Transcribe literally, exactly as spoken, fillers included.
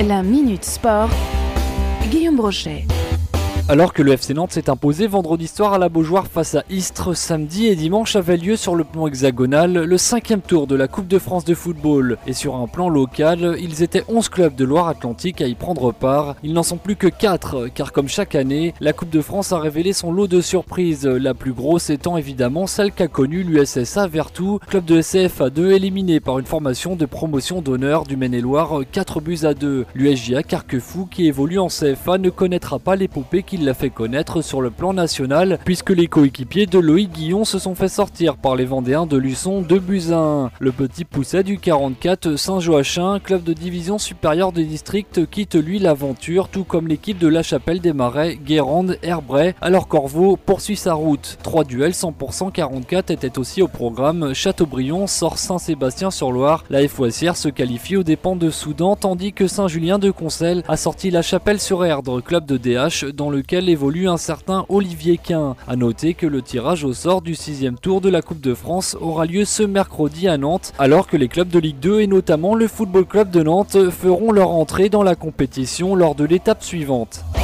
La Minute Sport, Guillaume Brochet. Alors que le F C Nantes s'est imposé vendredi soir à la Beaujoire face à Istres, samedi et dimanche avait lieu sur le plan hexagonal le cinquième tour de la Coupe de France de football. Et sur un plan local, ils étaient onze clubs de Loire-Atlantique à y prendre part. Ils n'en sont plus que quatre, car comme chaque année, la Coupe de France a révélé son lot de surprises. La plus grosse étant évidemment celle qu'a connue l'U S S A Vertou, club de C F A deux éliminé par une formation de promotion d'honneur du Maine-et-Loire quatre buts à deux. L'U S J A Carquefou, qui évolue en C F A, ne connaîtra pas l'épopée qui l'a fait connaître sur le plan national, puisque les coéquipiers de Loïc Guillon se sont fait sortir par les Vendéens de Luçon deux buts à un. Le petit Pousset du quarante-quatre Saint-Joachim, club de division supérieure de district, quitte lui l'aventure, tout comme l'équipe de La Chapelle des Marais, Guérande, Herbray, alors Corvaux poursuit sa route. Trois duels cent pour cent quarante-quatre étaient aussi au programme. Châteaubriand sort Saint-Sébastien-sur-Loire. La Fouassière se qualifie aux dépens de Soudan, tandis que Saint-Julien de Concelles a sorti La Chapelle-sur-Erdre, club de D H, dans lequel évolue un certain Olivier Quin. A noter que le tirage au sort du sixième tour de la Coupe de France aura lieu ce mercredi à Nantes, alors que les clubs de Ligue deux et notamment le Football Club de Nantes feront leur entrée dans la compétition lors de l'étape suivante.